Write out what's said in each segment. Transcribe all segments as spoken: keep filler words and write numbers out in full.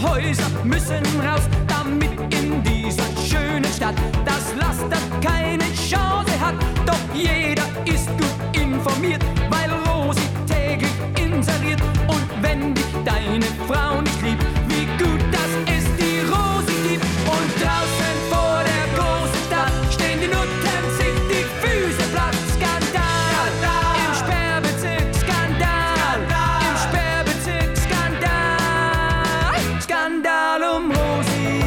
Häuser müssen raus, damit in dieser schönen Stadt das Laster keine Chance hat. Doch jeder ist gut informiert, weil Rosi täglich inseriert. Und wenn dich deine Frau nicht liebt, wie gut, dass es die Rosi gibt. Und draußen vor der großen Stadt stehen die Nutten, sich die Füße platt. Skandal, im Sperrbezirk, Skandal, im Sperrbezirk, Skandal, Skandal um Rosi.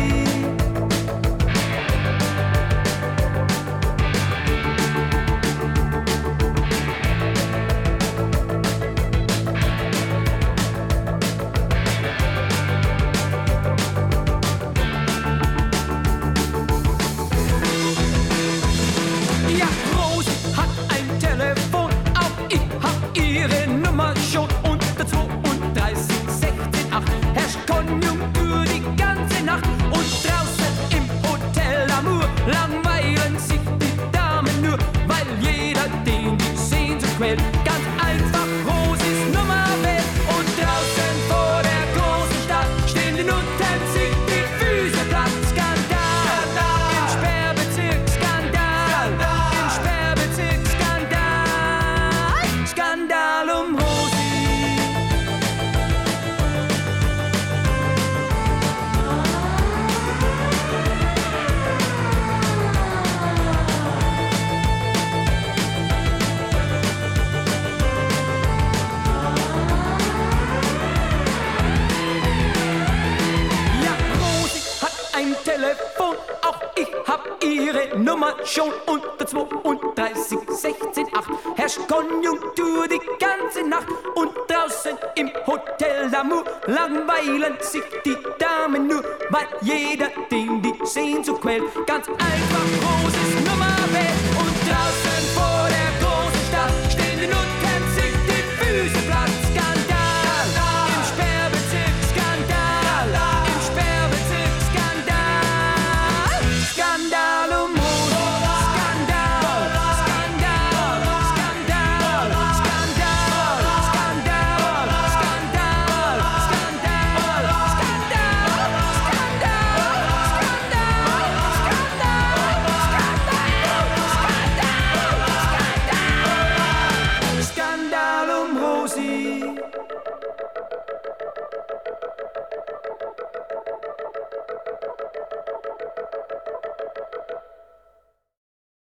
Ja, Rosi hat ein Telefon, auch ich hab ihre Nummer schon. Unter zweiunddreißig sechzehn acht herrscht Konjunktur die ganze Nacht. Und draußen im Hotel Amour langweilen sich die Damen nur, weil jeder, den die Sehnsucht quält, ganz einfach Rosis Nummer wählt. Und draußen vor der großen Stadt stehen die Nutten, sich die Füße platt. Skandal, im Sperrbezirk, Skandal, im Sperrbezirk, Skandal, Skandal um Rosi. Ja, Rosi hat ein Telefon, auch ich hab ihre Nummer schon. Unter zweiunddreißig sechzehn acht herrscht Konjunktur die ganze Nacht. Und draußen im Hotel d'Amour langweilen sich die Damen nur, weil jeder, den die Sehnsucht quält, ganz einfach Rosis